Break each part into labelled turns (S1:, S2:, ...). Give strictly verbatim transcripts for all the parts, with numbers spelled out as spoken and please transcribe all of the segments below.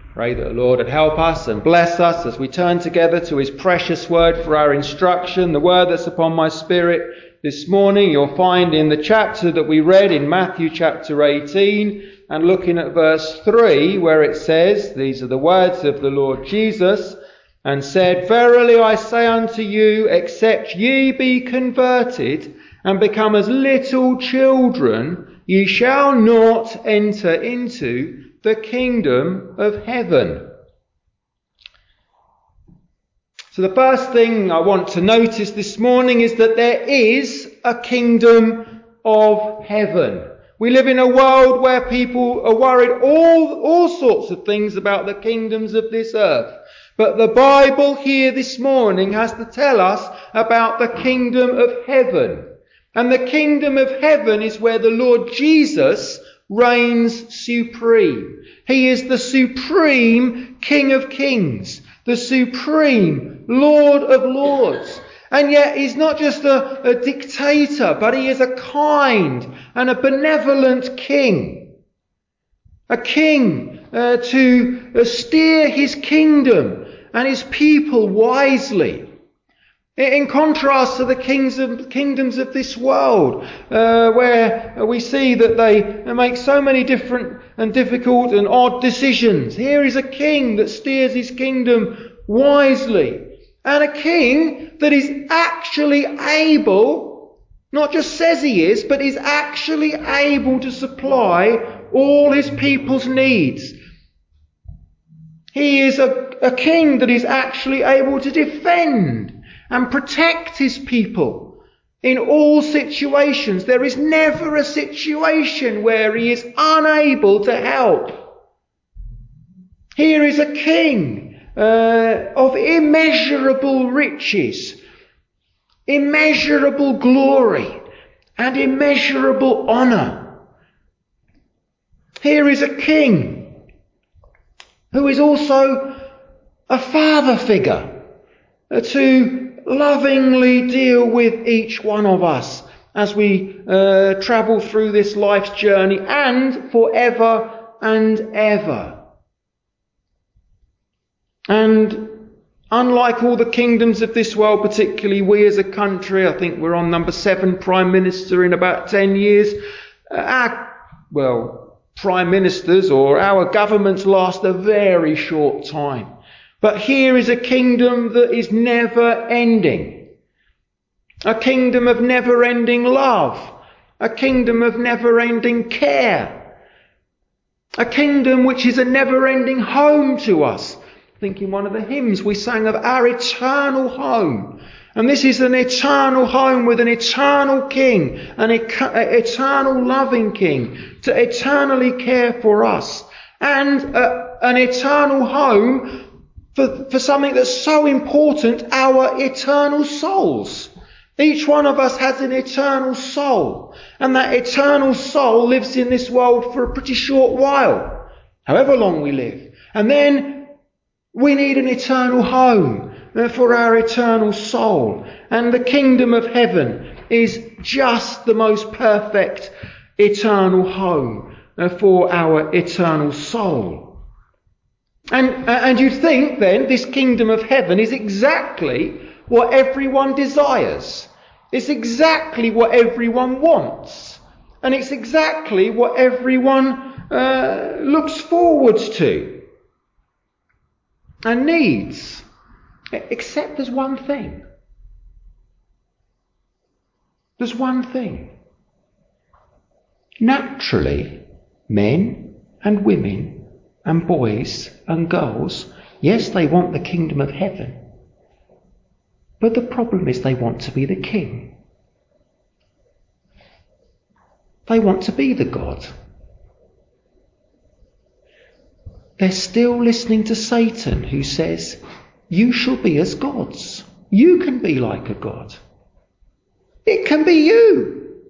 S1: Pray that the Lord would help us and bless us as we turn together to his precious word for our instruction. The word that's upon my spirit this morning you'll find in the chapter that we read in Matthew chapter eighteen, and looking at verse three, where it says, these are the words of the Lord Jesus, and said, Verily I say unto you, except ye be converted and become as little children, ye shall not enter into the kingdom of heaven. So the first thing I want to notice this morning is that there is a kingdom of heaven. We live in a world where people are worried all, all sorts of things about the kingdoms of this earth. But the Bible here this morning has to tell us about the kingdom of heaven. And the kingdom of heaven is where the Lord Jesus reigns supreme. He is the supreme King of Kings, the supreme Lord of Lords. And yet he's not just a, a dictator, but he is a kind and a benevolent king. A king uh, to uh, steer his kingdom and his people wisely. In contrast to the kings of, kingdoms of this world, uh, where we see that they make so many different and difficult and odd decisions. Here is a king that steers his kingdom wisely. And a king that is actually able, not just says he is, but is actually able to supply all his people's needs. He is a, a king that is actually able to defend and protect his people in all situations. There is never a situation where he is unable to help. Here is a king uh, of immeasurable riches, immeasurable glory, and immeasurable honour. Here is a king who is also a father figure uh, to lovingly deal with each one of us as we uh, travel through this life's journey and forever and ever. And unlike all the kingdoms of this world, particularly we as a country, I think we're on number seven Prime Minister in about ten years, our, well, Prime Ministers or our governments last a very short time. But here is a kingdom that is never ending. A kingdom of never ending love. A kingdom of never ending care. A kingdom which is a never ending home to us. I think in one of the hymns we sang of our eternal home. And this is an eternal home with an eternal king, an eternal loving king to eternally care for us. And a, an eternal home For, for something that's so important, our eternal souls. Each one of us has an eternal soul. And that eternal soul lives in this world for a pretty short while, however long we live. And then we need an eternal home for our eternal soul. And the kingdom of heaven is just the most perfect eternal home for our eternal soul. And, and you'd think then this kingdom of heaven is exactly what everyone desires. It's exactly what everyone wants. And it's exactly what everyone uh, looks forward to and needs. Except there's one thing. There's one thing. Naturally, men and women and boys and girls, yes, they want the kingdom of heaven. But the problem is they want to be the king. They want to be the God. They're still listening to Satan, who says, you shall be as gods. You can be like a god. It can be you.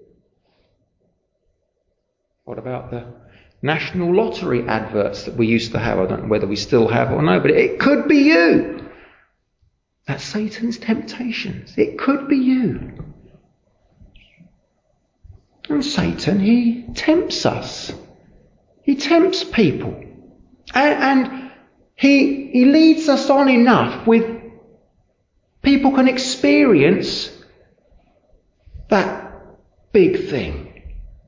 S1: What about the National Lottery adverts that we used to have? I don't know whether we still have or no, but it could be you. That's Satan's temptations. It could be you. And Satan, he tempts us. He tempts people. And, and he, he leads us on enough with people can experience that big thing.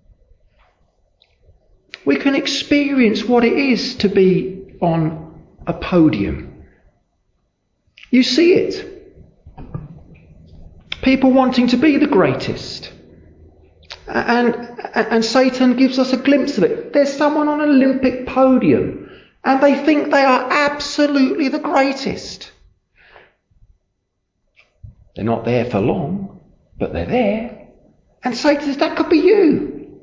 S1: We can experience what it is to be on a podium. You see it. People wanting to be the greatest. And, and Satan gives us a glimpse of it. There's someone on an Olympic podium and they think they are absolutely the greatest. They're not there for long, but they're there. And Satan says, that could be you.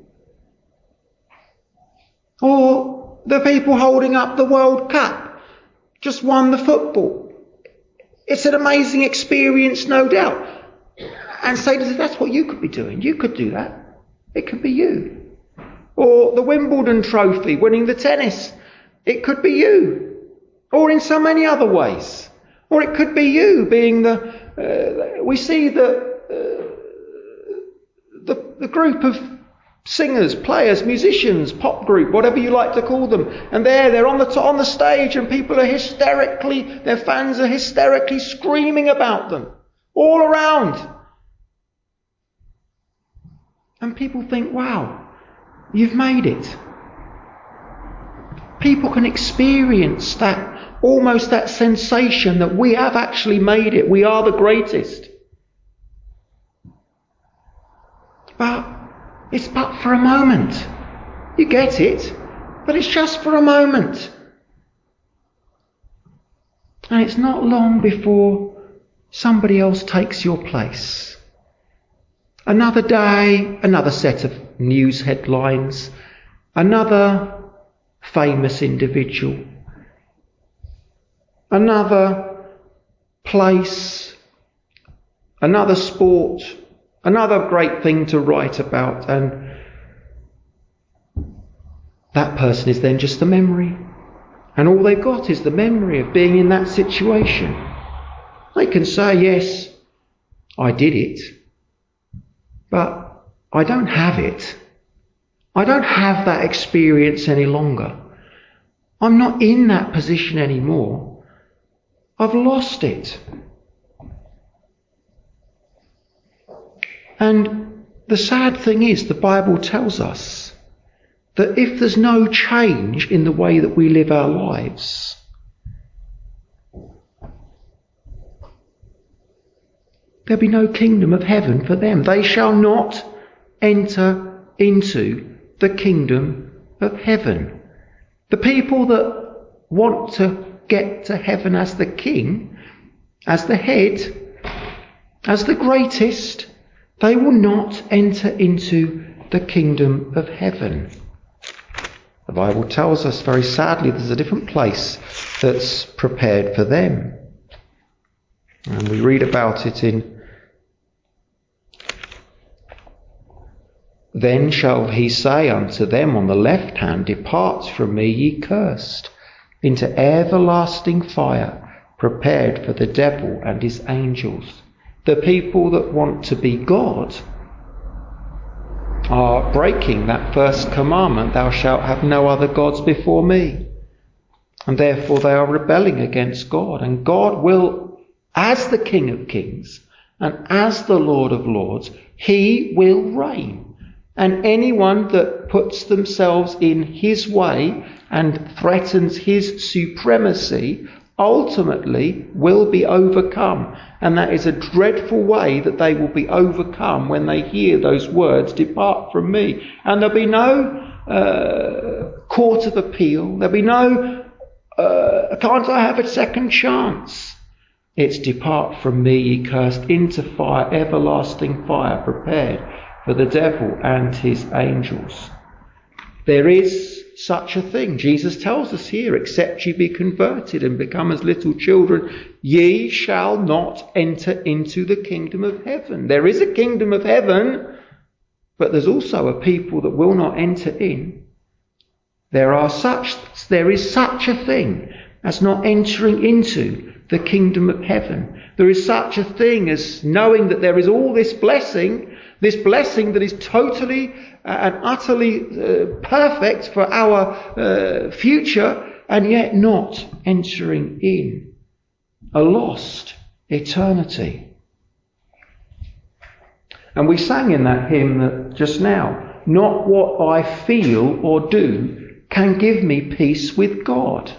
S1: Or the people holding up the World Cup just won the football. It's an amazing experience, no doubt. And Satan says, that's what you could be doing. You could do that. It could be you. Or the Wimbledon trophy, winning the tennis. It could be you. Or in so many other ways. Or it could be you being the... Uh, we see the, uh, the, the group of singers, players, musicians, pop group, whatever you like to call them. And there, they're on the, on the stage and people are hysterically, their fans are hysterically screaming about them. All around. And people think, wow, you've made it. People can experience that, almost that sensation that we have actually made it. We are the greatest. But it's but for a moment. You get it, but it's just for a moment. And it's not long before somebody else takes your place. Another day, another set of news headlines, another famous individual, another place, another sport, another great thing to write about, and that person is then just a memory. And all they've got is the memory of being in that situation. They can say, yes, I did it. But I don't have it. I don't have that experience any longer. I'm not in that position anymore. I've lost it. And the sad thing is, the Bible tells us that if there's no change in the way that we live our lives, there'll be no kingdom of heaven for them. They shall not enter into the kingdom of heaven. The people that want to get to heaven as the king, as the head, as the greatest, they will not enter into the kingdom of heaven. The Bible tells us very sadly there's a different place that's prepared for them. And we read about it in Then shall he say unto them on the left hand, Depart from me, ye cursed, into everlasting fire, prepared for the devil and his angels. The people that want to be God are breaking that first commandment, thou shalt have no other gods before me. And therefore they are rebelling against God. And God will, as the King of Kings and as the Lord of Lords, he will reign. And anyone that puts themselves in his way and threatens his supremacy ultimately will be overcome. And that is a dreadful way that they will be overcome when they hear those words, depart from me. And there'll be no uh, court of appeal. There'll be no, uh, can't I have a second chance? It's depart from me, ye cursed, into fire, everlasting fire, prepared for the devil and his angels. There is such a thing. Jesus tells us here, except ye be converted and become as little children, ye shall not enter into the kingdom of heaven. There is a kingdom of heaven, but there's also a people that will not enter in. There are such, there is such a thing as not entering into the kingdom of heaven. There is such a thing as knowing that there is all this blessing, this blessing that is totally uh, and utterly uh, perfect for our uh, future, and yet not entering in. A lost eternity. And we sang in that hymn that just now, not what I feel or do can give me peace with God.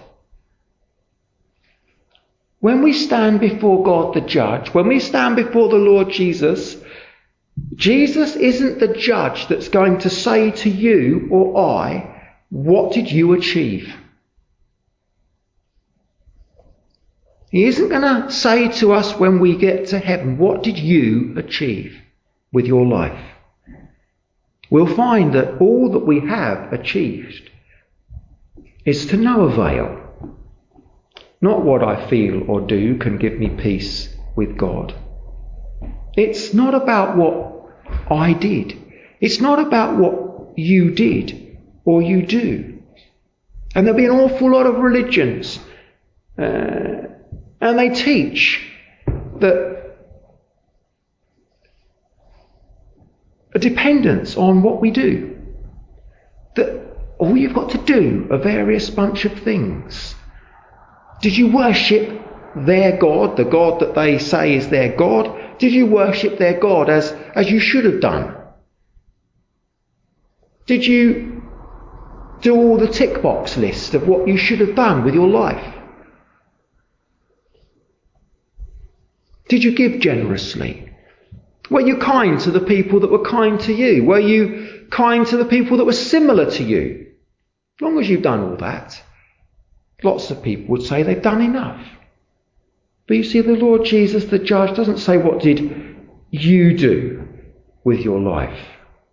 S1: When we stand before God the judge, when we stand before the Lord Jesus, Jesus isn't the judge that's going to say to you or I, what did you achieve? He isn't going to say to us when we get to heaven, what did you achieve with your life? We'll find that all that we have achieved is to no avail. Not what I feel or do can give me peace with God. It's not about what I did. It's not about what you did or you do. And there'll be an awful lot of religions, uh, and they teach that a dependence on what we do. That all you've got to do are various bunch of things. Did you worship their God, the God that they say is their God? Did you worship their God as, as you should have done? Did you do all the tick box list of what you should have done with your life? Did you give generously? Were you kind to the people that were kind to you? Were you kind to the people that were similar to you? As long as you've done all that, lots of people would say they've done enough. But you see, the Lord Jesus, the judge, doesn't say, what did you do with your life?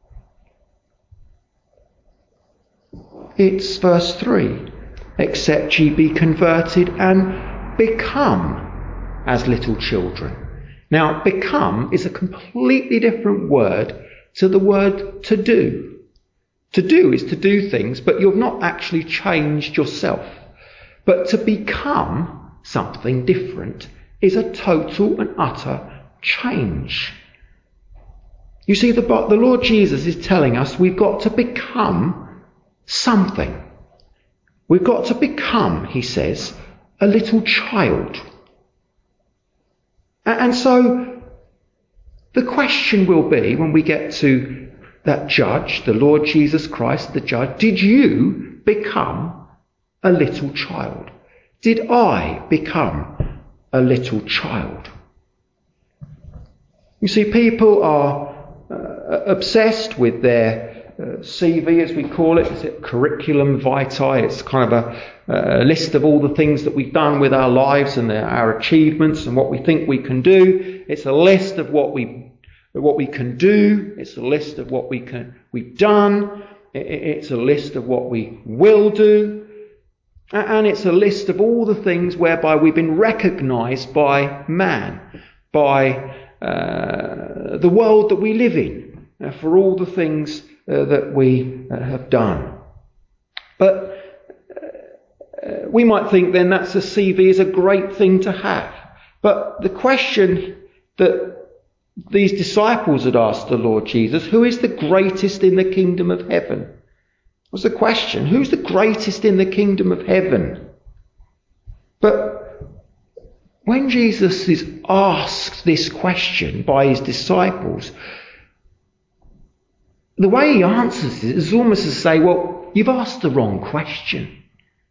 S1: It's verse three. Except ye be converted and become as little children. Now, become is a completely different word to the word to do. To do is to do things, but you've not actually changed yourself. But to become something different is a total and utter change. You see, the, the Lord Jesus is telling us we've got to become something. We've got to become, he says, a little child. And so the question will be, when we get to that judge, the Lord Jesus Christ, the judge, did you become a little child? Did I become a little child? You see, people are uh, obsessed with their uh, C V, as we call it. Is it curriculum vitae? It's kind of a, a list of all the things that we've done with our lives and their, our achievements and what we think we can do. It's a list of what we what we can do. It's a list of what we can we've done. It's a list of what we will do. And it's a list of all the things whereby we've been recognised by man, by uh, the world that we live in, uh, for all the things uh, that we uh, have done. But uh, we might think then that's a C V is a great thing to have. But the question that these disciples had asked the Lord Jesus, who is the greatest in the kingdom of heaven? Was the question, who's the greatest in the kingdom of heaven? But when Jesus is asked this question by his disciples, the way he answers it is almost to say, well, you've asked the wrong question.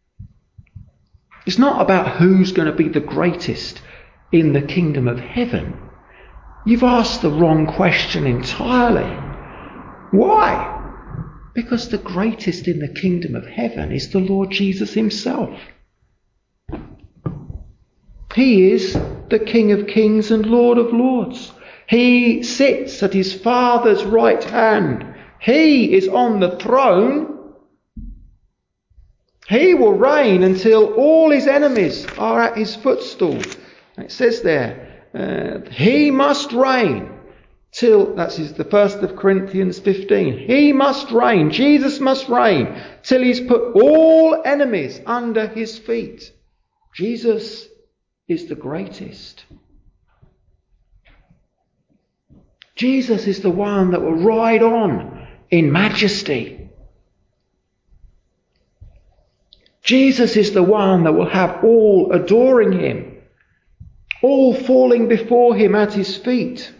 S1: It's not about who's going to be the greatest in the kingdom of heaven. You've asked the wrong question entirely. Why? Because the greatest in the kingdom of heaven is the Lord Jesus himself. He is the King of kings and Lord of lords. He sits at his Father's right hand. He is on the throne. He will reign until all his enemies are at his footstool. It says there, uh, he must reign. Till, that's the first of Corinthians fifteen. He must reign, Jesus must reign, till he's put all enemies under his feet. Jesus is the greatest. Jesus is the one that will ride on in majesty. Jesus is the one that will have all adoring him, all falling before him at his feet.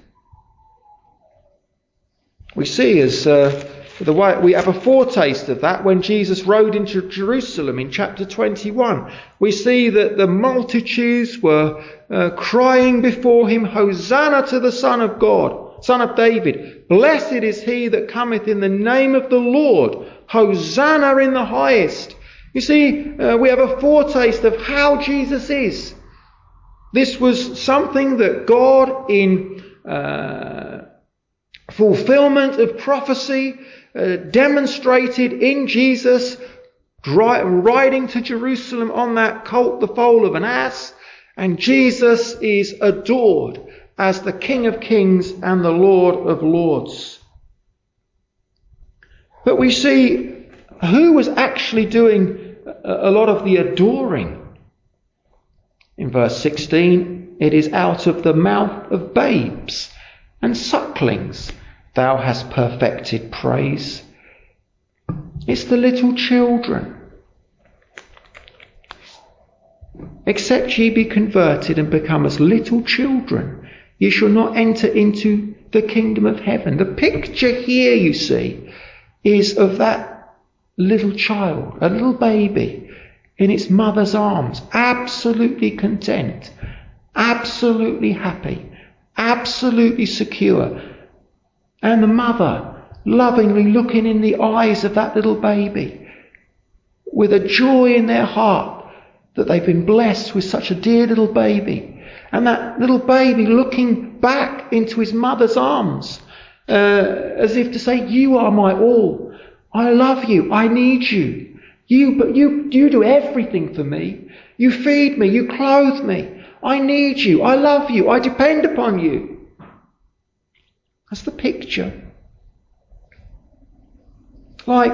S1: We see as uh, the way we have a foretaste of that when Jesus rode into Jerusalem in chapter twenty-one. We see that the multitudes were uh, crying before him, "Hosanna to the Son of God, Son of David. Blessed is he that cometh in the name of the Lord. Hosanna in the highest." You see, uh, we have a foretaste of how Jesus is. This was something that God, in uh, fulfillment of prophecy, uh, demonstrated in Jesus, dri- riding to Jerusalem on that colt, the foal of an ass. And Jesus is adored as the King of Kings and the Lord of Lords. But we see who was actually doing a lot of the adoring. In verse sixteen, it is out of the mouth of babes and sucklings thou hast perfected praise. It's the little children. Except ye be converted and become as little children, ye shall not enter into the kingdom of heaven. The picture here, you see, is of that little child, a little baby in its mother's arms, absolutely content, absolutely happy, absolutely secure. And the mother lovingly looking in the eyes of that little baby with a joy in their heart that they've been blessed with such a dear little baby. And that little baby looking back into his mother's arms uh, as if to say, "You are my all. I love you. I need you. You, but you, you do everything for me. You feed me. You clothe me. I need you. I love you. I depend upon you." That's the picture. Like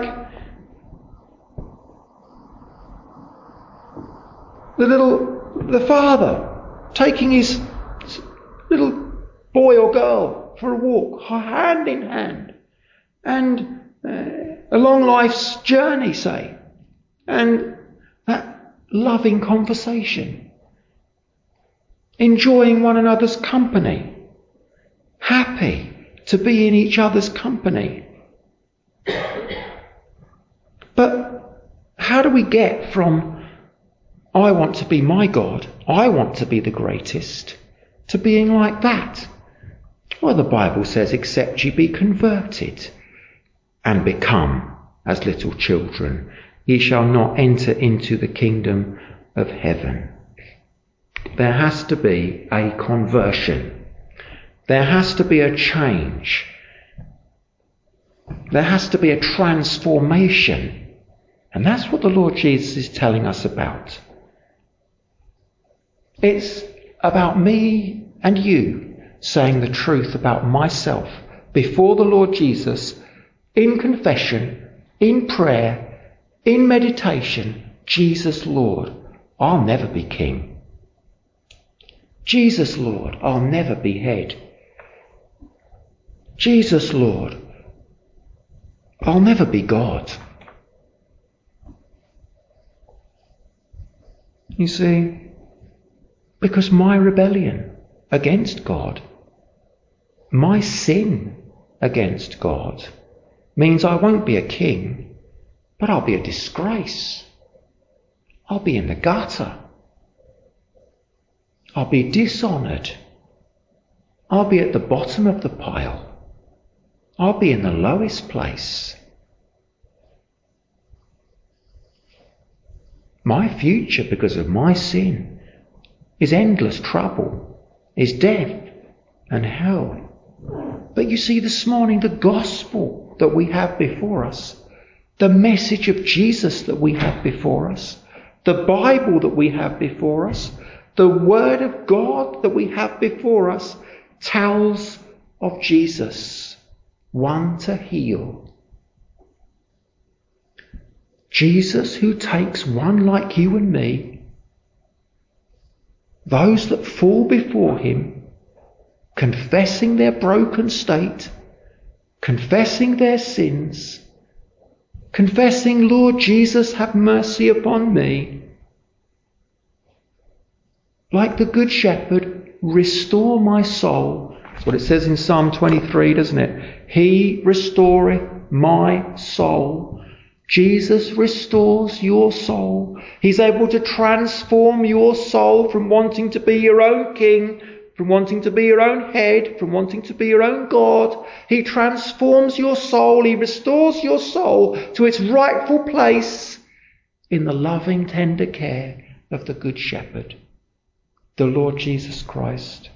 S1: the little, the father taking his little boy or girl for a walk, hand in hand, and uh, along life's journey, say, and that loving conversation, enjoying one another's company, happy to be in each other's company. But how do we get from "I want to be my God, I want to be the greatest," to being like that? Well, the Bible says, "Except ye be converted and become as little children, ye shall not enter into the kingdom of heaven." There has to be a conversion. There has to be a change. There has to be a transformation. And that's what the Lord Jesus is telling us about. It's about me and you saying the truth about myself before the Lord Jesus, in confession, in prayer, in meditation. "Jesus, Lord, I'll never be king. Jesus, Lord, I'll never be head. Jesus, Lord, I'll never be God." You see, because my rebellion against God, my sin against God, means I won't be a king, but I'll be a disgrace. I'll be in the gutter. I'll be dishonoured. I'll be at the bottom of the pile. I'll be in the lowest place. My future, because of my sin, is endless trouble, is death and hell. But you see, this morning, the gospel that we have before us, the message of Jesus that we have before us, the Bible that we have before us, the Word of God that we have before us, tells of Jesus, one to heal. Jesus, who takes one like you and me, those that fall before him, confessing their broken state, confessing their sins, confessing, Lord Jesus, have mercy upon me. Like the Good Shepherd, restore my soul. That's what it says in Psalm twenty-three, doesn't it? He restoreth my soul. Jesus restores your soul. He's able to transform your soul from wanting to be your own king, from wanting to be your own head, from wanting to be your own God. He transforms your soul. He restores your soul to its rightful place in the loving, tender care of the Good Shepherd, the Lord Jesus Christ.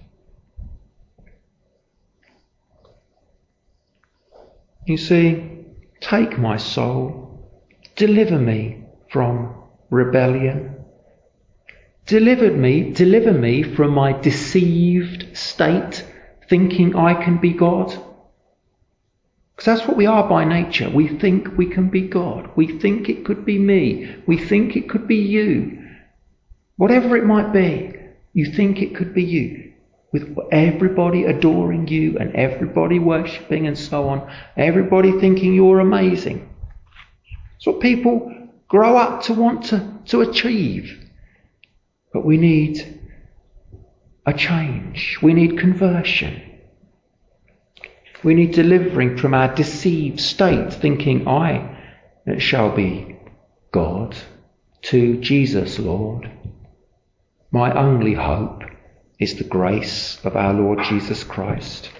S1: You see, take my soul. Deliver me from rebellion. Deliver me, deliver me from my deceived state, thinking I can be God. Because that's what we are by nature. We think we can be God. We think it could be me. We think it could be you. Whatever it might be, you think it could be you. With everybody adoring you and everybody worshipping and so on. Everybody thinking you're amazing. It's what people grow up to want to, to achieve. But we need a change. We need conversion. We need delivering from our deceived state, thinking I shall be God, to Jesus, Lord. My only hope is the grace of our Lord Jesus Christ.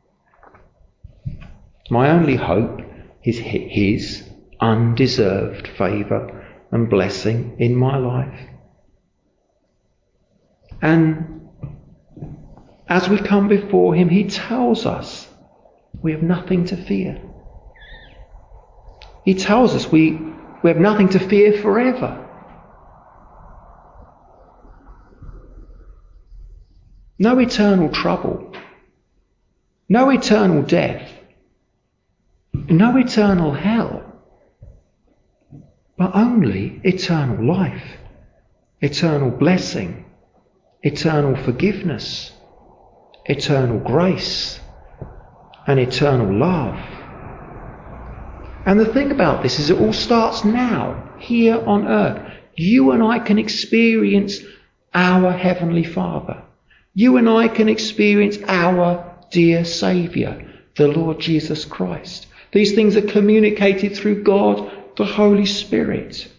S1: My only hope is His undeserved favour and blessing in my life. And as we come before Him, He tells us we have nothing to fear. He tells us we, we have nothing to fear forever. No eternal trouble, no eternal death, no eternal hell, but only eternal life, eternal blessing, eternal forgiveness, eternal grace, and eternal love. And the thing about this is it all starts now, here on earth. You and I can experience our Heavenly Father. You and I can experience our dear Saviour, the Lord Jesus Christ. These things are communicated through God, the Holy Spirit.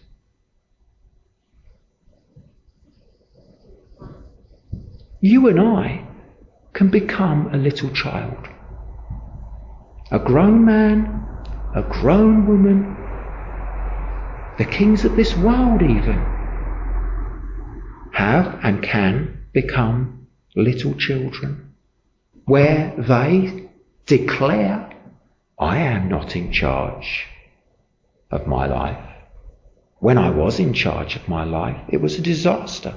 S1: You and I can become a little child. A grown man, a grown woman, the kings of this world even, have and can become little children, where they declare, I am not in charge of my life. When I was in charge of my life, it was a disaster.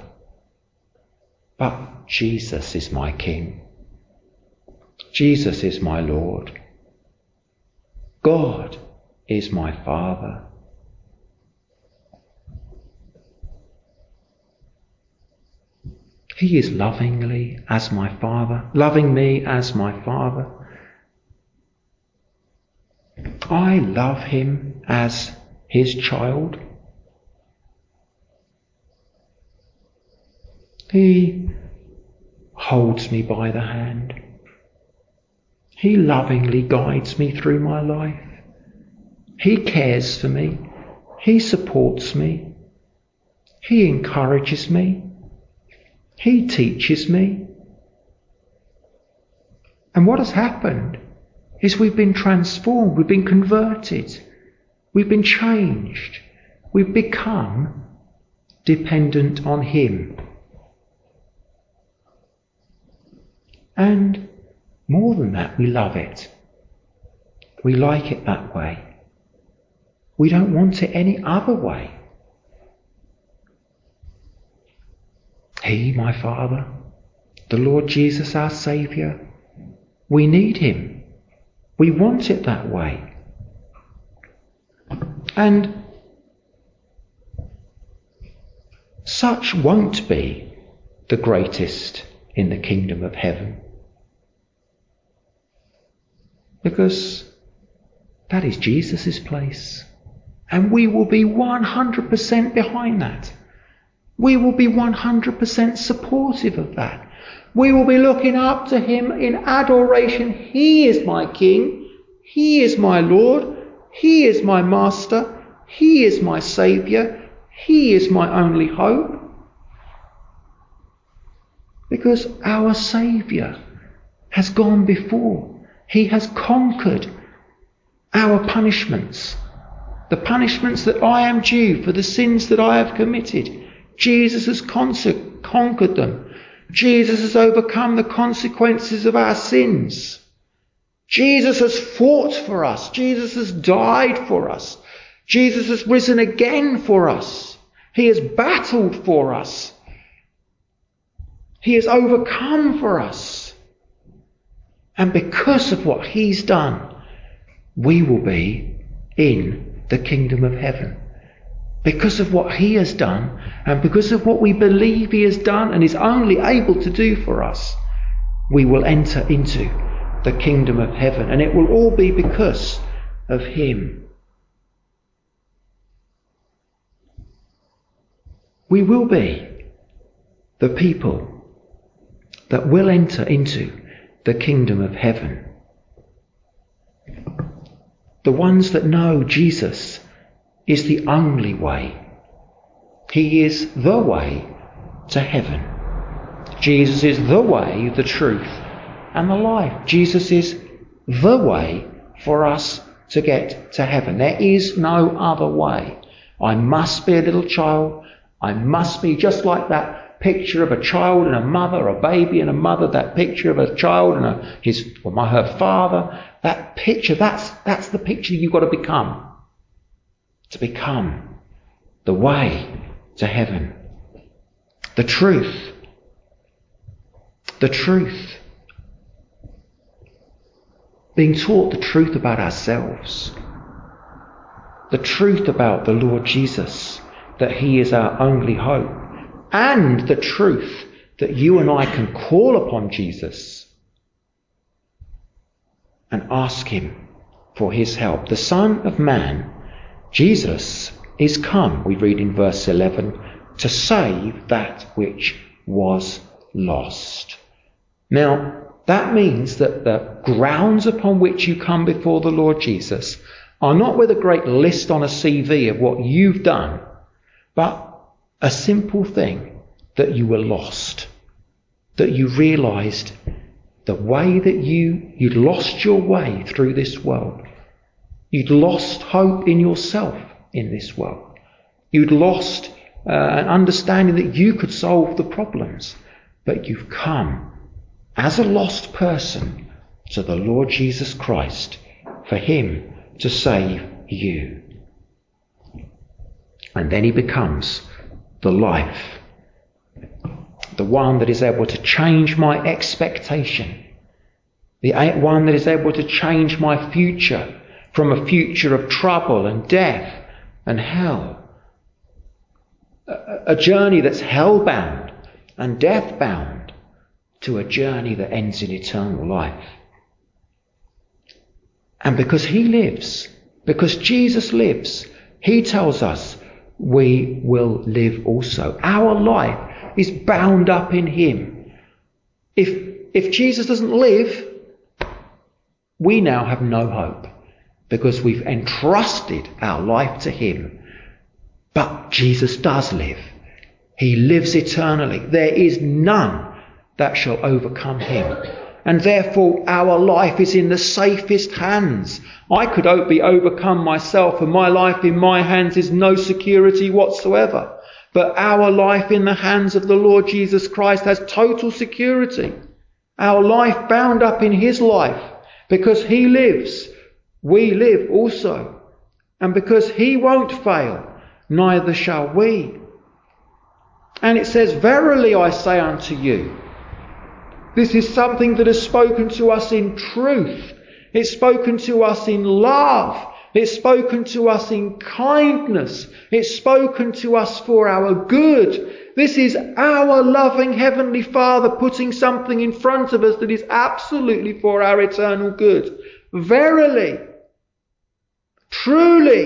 S1: But Jesus is my King. Jesus is my Lord. God is my Father. He is lovingly as my Father, loving me as my Father. I love Him as His child. He holds me by the hand. He lovingly guides me through my life. He cares for me. He supports me. He encourages me. He teaches me. And what has happened is we've been transformed, we've been converted, we've been changed, we've become dependent on Him. And more than that, we love it. We like it that way. We don't want it any other way. He, my Father, the Lord Jesus, our Saviour, we need Him. We want it that way. And such won't be the greatest in the kingdom of heaven. Because that is Jesus' place. And we will be one hundred percent behind that. We will be one hundred percent supportive of that. We will be looking up to him in adoration. He is my King. He is my Lord. He is my Master. He is my Saviour. He is my only hope. Because our Saviour has gone before. He has conquered our punishments. The punishments that I am due for the sins that I have committed. Jesus has con- conquered them. Jesus has overcome the consequences of our sins. Jesus has fought for us. Jesus has died for us. Jesus has risen again for us. He has battled for us. He has overcome for us. And because of what he's done, we will be in the kingdom of heaven. Because of what he has done, and because of what we believe he has done and is only able to do for us, we will enter into the kingdom of heaven. And it will all be because of him. We will be the people that will enter into the kingdom of heaven. The ones that know Jesus is the only way. He is the way to heaven. Jesus is the way, the truth, and the life. Jesus is the way for us to get to heaven. There is no other way. I must be a little child. I must be just like that picture of a child and a mother, a baby and a mother, that picture of a child and a, his, or my, her father. That picture, that's, that's the picture you've got to become. To become the way to heaven. The truth. The truth. Being taught the truth about ourselves. The truth about the Lord Jesus, that he is our only hope. And the truth that you and I can call upon Jesus and ask him for his help. The Son of Man, Jesus, is come, we read in verse eleven, to save that which was lost. Now, that means that the grounds upon which you come before the Lord Jesus are not with a great list on a C V of what you've done, but a simple thing, that you were lost, that you realised the way that you, you'd lost your way through this world. You'd lost hope in yourself in this world. You'd lost uh, an understanding that you could solve the problems. But you've come as a lost person to the Lord Jesus Christ for him to save you. And then he becomes the life, the one that is able to change my expectation, the one that is able to change my future from a future of trouble and death and hell. A, a journey that's hell-bound and death-bound to a journey that ends in eternal life. And because he lives, because Jesus lives, he tells us we will live also. Our life is bound up in him. If, if Jesus doesn't live, we now have no hope, because we've entrusted our life to him. But Jesus does live. He lives eternally. There is none that shall overcome him. And therefore our life is in the safest hands. I could be overcome myself, and my life in my hands is no security whatsoever. But our life in the hands of the Lord Jesus Christ has total security. Our life bound up in his life. Because he lives, we live also. And because he won't fail, neither shall we. And it says, verily I say unto you. This is something that is spoken to us in truth. It's spoken to us in love. It's spoken to us in kindness. It's spoken to us for our good. This is our loving Heavenly Father putting something in front of us that is absolutely for our eternal good. Verily, truly,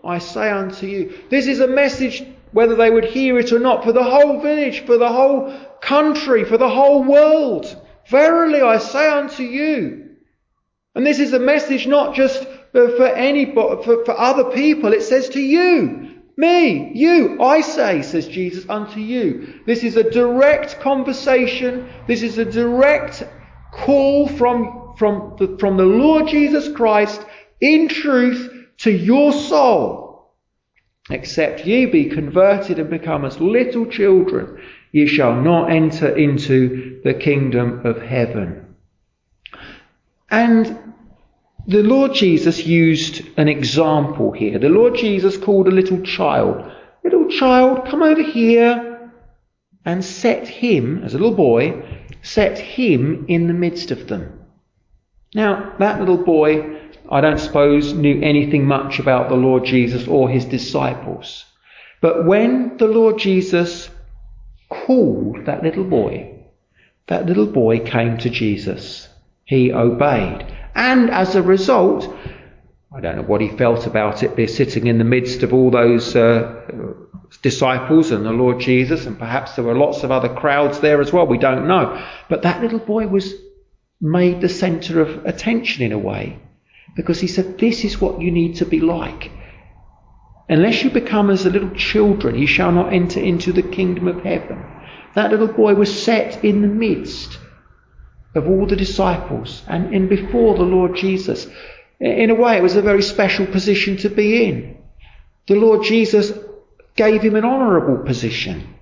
S1: I say unto you. This is a message, whether they would hear it or not, for the whole village, for the whole country, for the whole world. Verily I say unto you. And this is a message not just for anybody, for, for other people. It says to you, me, you, I say, says Jesus, unto you. This is a direct conversation. This is a direct call from, from, the, from the Lord Jesus Christ in truth to your soul. Except ye be converted and become as little children, ye shall not enter into the kingdom of heaven. And the Lord Jesus used an example here. The Lord Jesus called a little child. Little child, come over here, and set him, as a little boy, set him in the midst of them. Now, that little boy, I don't suppose, knew anything much about the Lord Jesus or his disciples. But when the Lord Jesus called that little boy, that little boy came to Jesus. He obeyed. And as a result, I don't know what he felt about it, they're sitting in the midst of all those uh, disciples and the Lord Jesus, and perhaps there were lots of other crowds there as well, we don't know. But that little boy was made the centre of attention in a way, because he said, this is what you need to be like. Unless you become as the little children, you shall not enter into the kingdom of heaven. That little boy was set in the midst of all the disciples and, and before the Lord Jesus. In a way, it was a very special position to be in. The Lord Jesus gave him an honourable position.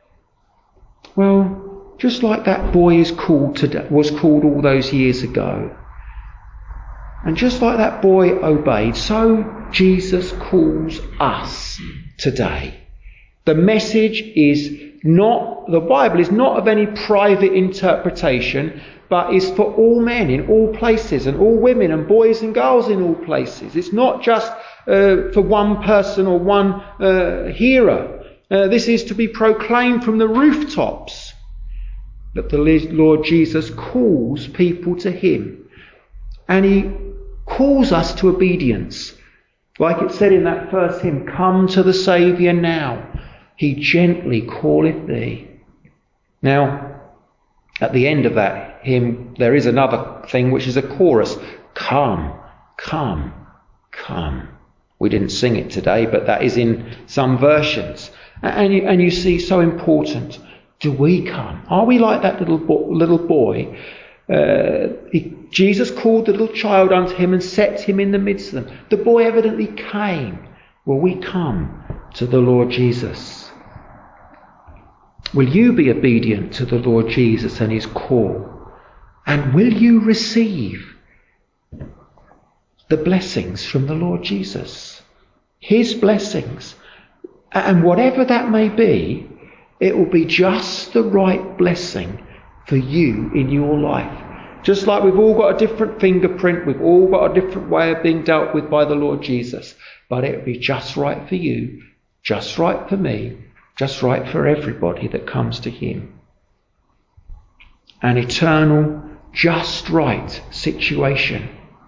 S1: Well, just like that boy is called today, was called all those years ago, and just like that boy obeyed, so Jesus calls us today. The message is not, the Bible is not of any private interpretation, but is for all men in all places, and all women and boys and girls in all places. It's not just uh, for one person or one uh, hearer. Uh, this is to be proclaimed from the rooftops, that the Lord Jesus calls people to him. And he calls us to obedience. Like it said in that first hymn, come to the Saviour now, he gently calleth thee. Now, at the end of that hymn, there is another thing which is a chorus. Come, come, come. We didn't sing it today, but that is in some versions. And you, and you see, so important. Do we come? Are we like that little bo- little boy? Uh, he, Jesus called the little child unto him and set him in the midst of them. The boy evidently came. Will we come to the Lord Jesus? Will you be obedient to the Lord Jesus and his call? And will you receive the blessings from the Lord Jesus? His blessings. And whatever that may be, it will be just the right blessing for you in your life. Just like we've all got a different fingerprint, we've all got a different way of being dealt with by the Lord Jesus. But it will be just right for you, just right for me, just right for everybody that comes to him. An eternal, just right situation.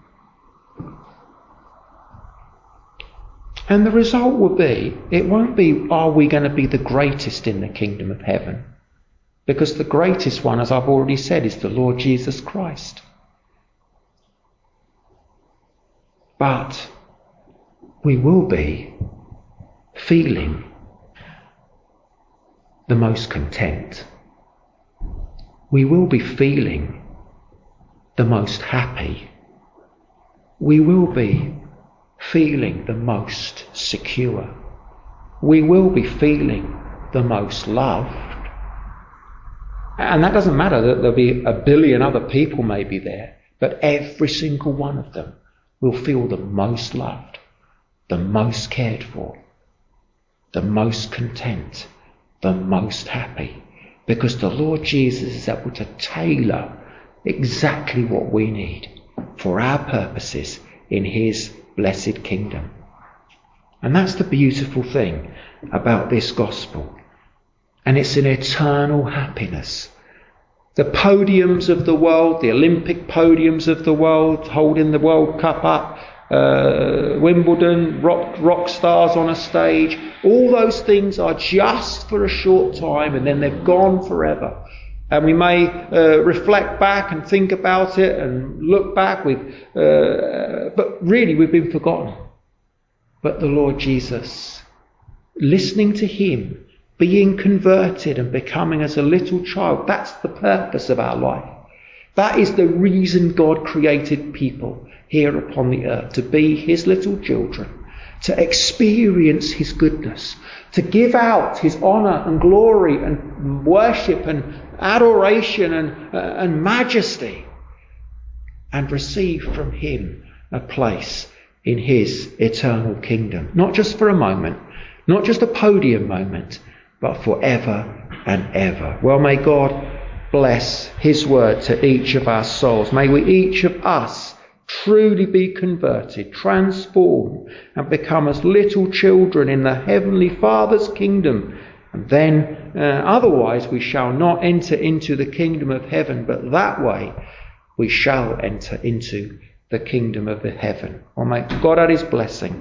S1: And the result will be, it won't be, are we going to be the greatest in the kingdom of heaven? Because the greatest one, as I've already said, is the Lord Jesus Christ. But we will be feeling the most content. We will be feeling the most happy. We will be feeling the most secure. We will be feeling the most loved. And that doesn't matter that there'll be a billion other people maybe there, but every single one of them will feel the most loved, the most cared for, the most content, the most happy, because the Lord Jesus is able to tailor exactly what we need for our purposes in his blessed kingdom. And that's the beautiful thing about this gospel. And it's an eternal happiness. The podiums of the world, the Olympic podiums of the world, holding the World Cup up, uh, Wimbledon, rock, rock stars on a stage. All those things are just for a short time and then they're gone forever. And we may uh, reflect back and think about it and look back with, uh, but really we've been forgotten. But the Lord Jesus, listening to him, being converted and becoming as a little child, that's the purpose of our life. That is the reason God created people here upon the earth, to be his little children, to experience his goodness, to give out his honour and glory and worship and adoration and, uh, and majesty, and receive from him a place in his eternal kingdom. Not just for a moment, not just a podium moment, but forever and ever. Well, may God bless his word to each of our souls. May we each of us truly be converted, transformed, and become as little children in the Heavenly Father's kingdom. And then, uh, otherwise, we shall not enter into the kingdom of heaven, but that way we shall enter into the kingdom of the heaven. Well, may God add his blessing